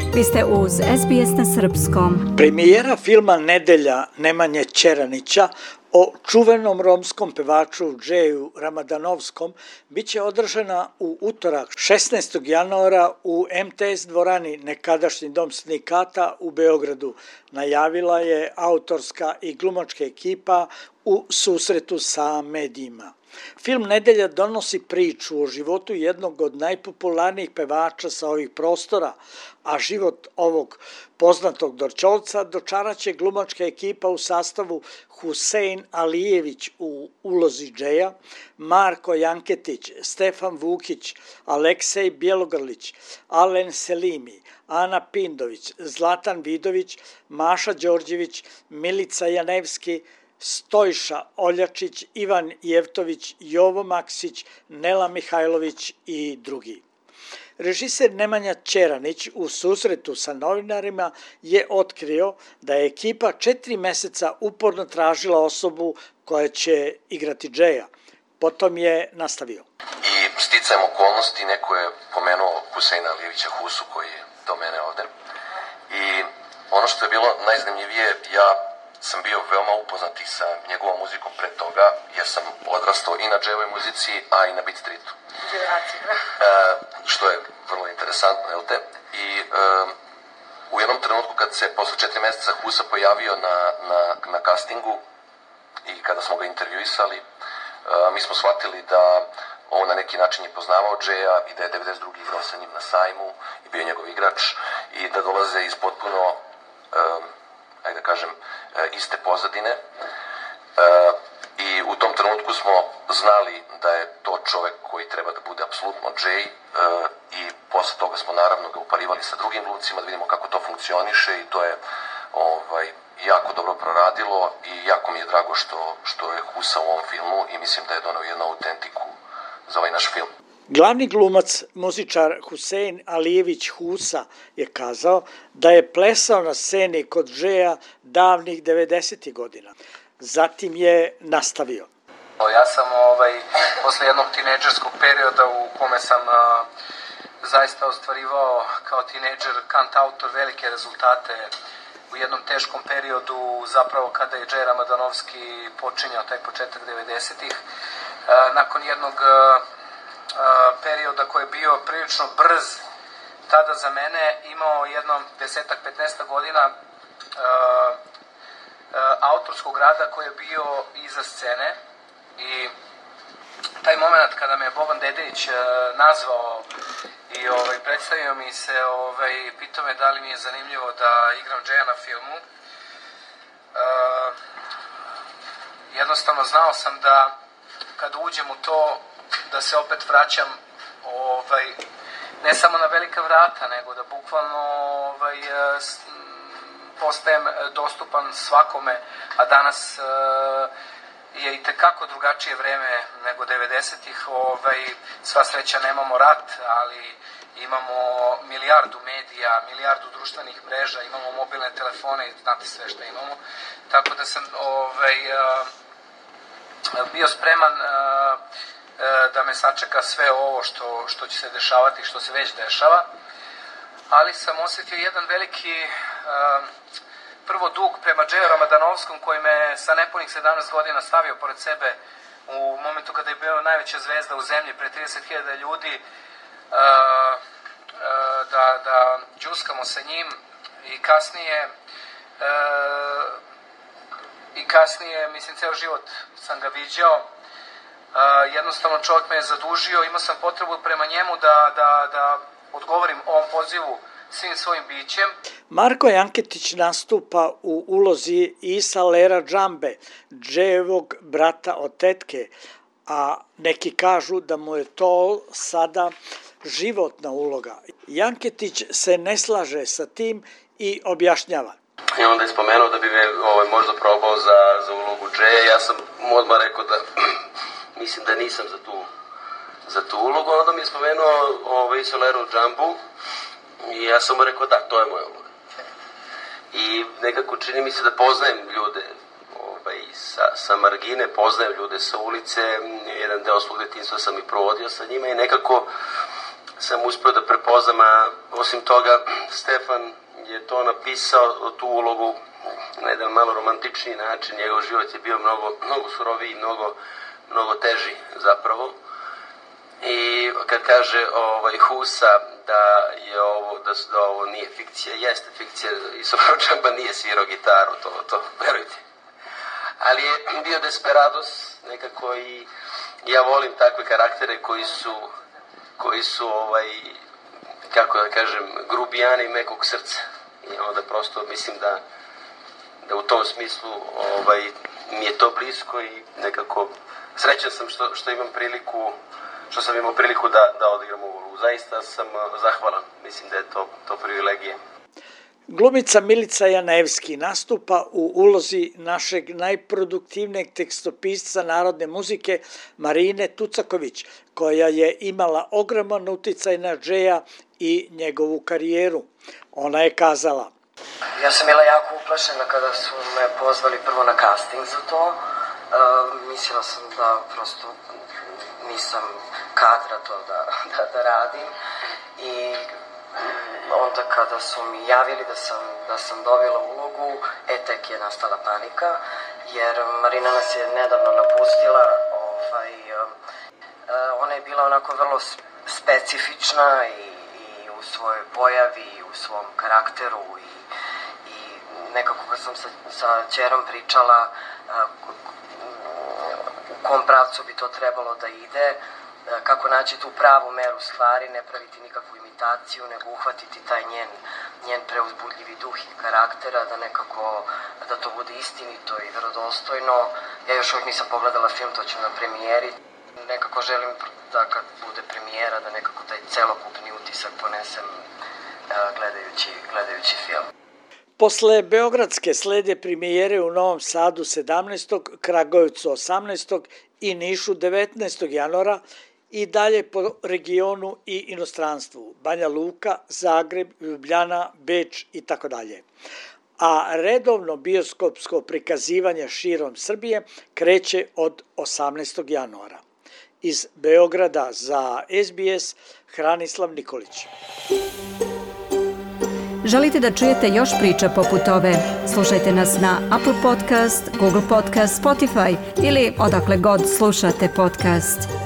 Vi ste uz SBS na srpskom. Premijera filma Nedelja Nemanje Ćeranića o čuvenom romskom pevaču Džeju Ramadanovskom biće održana u utorak 16. januara u MTS dvorani, nekadašnji dom sindikata u Beogradu, najavila je autorska i glumačka ekipa u susretu sa medijima. Film Nedelja donosi priču o životu jednog od najpopularnijih pevača sa ovih prostora, a život ovog poznatog Dorćolca dočaraće glumačka ekipa u sastavu Husein Alijević u ulozi Džeja, Marko Janketić, Stefan Vukić, Aleksej Bjelogrlić, Alen Selimi, Ana Pindović, Zlatan Vidović, Maša Đorđević, Milica Janevski, Stojša Oljačić, Ivan Jevtović, Jovo Maksić, Nela Mihajlović i drugi. Režiser Nemanja Ćeranić u susretu sa novinarima je otkrio da je ekipa 4 meseca uporno tražila osobu koja će igrati Džeja. Potom je nastavio. I sticajem okolnosti neko je pomenuo Huseina Alijevića Husu koji je do mene ovde. I ono što je bilo najzanimljivije, ja sam bio veoma upoznat i sa njegovom muzikom pre toga, jer sam odrastao i na džejevoj muzici, a i na beat streetu. Što je vrlo interesantno, jel te? I u jednom trenutku kad se posle 4 meseca Husa pojavio na castingu i kada smo ga intervjuisali, mi smo shvatili da on na neki način je poznavao Džeja i da je 92. igrao sa njim na sajmu i bio njegov igrač i da dolaze iz potpuno ajde da kažem, iste pozadine. I u tom trenutku smo znali da je to čovek koji treba da bude apsolutno Džej i posle toga smo naravno ga uparivali sa drugim glumcima da vidimo kako to funkcioniše i to je jako dobro proradilo i jako mi je drago što je Husa u ovom filmu i mislim da je doneo jednu autentiku za ovaj naš film. Glavni glumac, muzičar Husein Alijević Husa je kazao da je plesao na sceni kod Džeja davnih 90. godina. Zatim je nastavio. Ja sam posle jednog tinejdžerskog perioda u kome sam zaista ostvarivao kao tinejdžer, kantautor velike rezultate u jednom teškom periodu, zapravo kada je Džej Ramadanovski počinjao taj početak 90-ih. Nakon jednog perioda koji je bio prilično brz tada za mene, imao jedno 10-15 godina autorskog rada koji je bio iza scene i taj moment kada me Boban Dedeić nazvao i predstavio mi se, pitao me da li mi je zanimljivo da igram Džeja na filmu, jednostavno znao sam da kada uđem u to da se opet vraćam ne samo na velika vrata, nego da bukvalno postajem dostupan svakome, a danas je i tekako drugačije vreme nego 90-ih. Sva sreća nemamo rat, ali imamo milijardu medija, milijardu društvenih mreža, imamo mobilne telefone i znate sve što imamo. Tako da sam bio spreman da me sačeka sve ovo što će se dešavati, što se već dešava, ali sam osjetio jedan veliki prvo dug prema Džeju Ramadanovskom koji me sa nepunih 17 godina stavio pored sebe u momentu kada je bio najveća zvezda u zemlji pred 30.000 ljudi, da džuskamo sa njim i kasnije, mislim, ceo život sam ga viđao. Jednostavno čovjek me je zadužio, imao sam potrebu prema njemu da odgovorim ovom pozivu svim svojim bićem. Marko Janketić nastupa u ulozi Isa Lera Džambe, Džejevog brata od tetke, a neki kažu da mu je to sada životna uloga. Janketić se ne slaže sa tim i objašnjava. I onda je spomenuo da bi me možda probao za ulogu Džeja. Ja sam mu odmah rekao da mislim da nisam za tu ulogu. Onda mi je spomenuo Isu Leru Džambu i ja sam mu rekao da, to je moja uloga. I nekako čini mi se da poznajem ljude sa margine, poznajem ljude sa ulice, jedan deo svog detinjstva sam i provodio sa njima i nekako sam uspio da prepoznam, a osim toga Stefan je to napisao, tu ulogu, na jedan malo romantičniji način. Njegov život je bio mnogo suroviji, mnogo teži zapravo. I kad kaže Husa da ovo nije fikcija, jeste fikcija, Isolero Džamba nije svirao gitaru, to verujte. Ali je bio desperados nekako i ja volim takve karaktere koji su kako da kažem, grubijani mekog srca. I onda prosto mislim da u tom smislu mi je to blisko i nekako srećan sam što sam imao priliku da odigram ovu ulogu. Zaista sam zahvalan, mislim da je to privilegija. Glumica Milica Janevski nastupa u ulozi našeg najproduktivnijeg tekstopisca narodne muzike Marine Tucaković, koja je imala ogroman uticaj na Džeja i njegovu karijeru. Ona je kazala: Ja sam bila jako uplašena kada su me pozvali prvo na casting za to. Mislila sam da prosto nisam kadra to da radim i onda kada su mi javili da sam dobila ulogu, tek je nastala panika, jer Marina nas je nedavno napustila. Ona je bila onako vrlo specifična i u svojoj pojavi, i u svom karakteru i nekako kad sam sa ćerom pričala u kom pravcu bi to trebalo da ide, kako naći tu pravu meru stvari, ne praviti nikakvu imitaciju, nego uhvatiti taj njen preuzbudljivi duh i karaktera, da nekako, da to bude istinito i verodostojno. Ja još uvijek nisam pogledala film, to ću na premijeri. Nekako želim da kad bude premijera, da nekako taj celokupni utisak ponesem gledajući film. Posle Beogradske slede premijere u Novom Sadu 17. Kragujevcu 18. i Nišu 19. januara i dalje po regionu i inostranstvu, Banja Luka, Zagreb, Ljubljana, Beč i tako dalje. A redovno bioskopsko prikazivanje širom Srbije kreće od 18. januara. Iz Beograda za SBS, Hranislav Nikolić. Želite da čujete još priča poput ove? Slušajte nas na Apple Podcast, Google Podcast, Spotify ili odakle god slušate podcast.